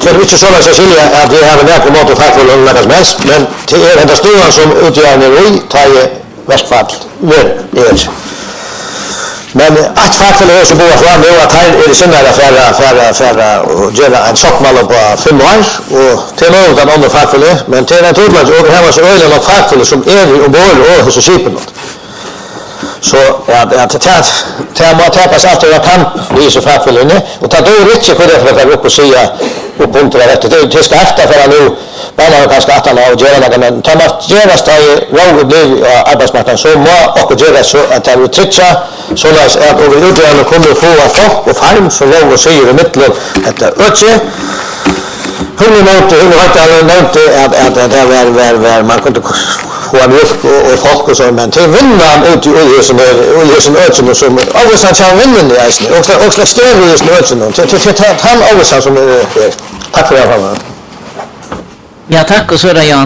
det är inte så att Cecilia att det har en mot och fackfull och något som helst, men det är den stora som utgör en tar ju verkfall. Men att fackfull är så bra fram nu att han är sinnade för att göra en sockmal på 5 år och till något av andra fackfull, men till en trodlans och här var så ölen och fackfull som är ombord och så skipen. Så att man tappas alltid av kamp i så fackfullene och ta då inte på det för att gå upp och säga på punkter av detta. Det ska efter för att nu bara kanske att han har göra något, men tar man göra steg långt liv i arbetsmarknaden så må och göra så att det är trycka så att och vi utgör och kommer få folk och farm för långt och säger i mitten att det ökar. Hon har inte nämnt att det var man kunde få en mjölk och folk och så, men till vinnan ut i olje som ökar som avgångsan kan vinnen i eisen och skrev i ökar till han avgångsan som tack för det här. Ja, tack och så är det Jan.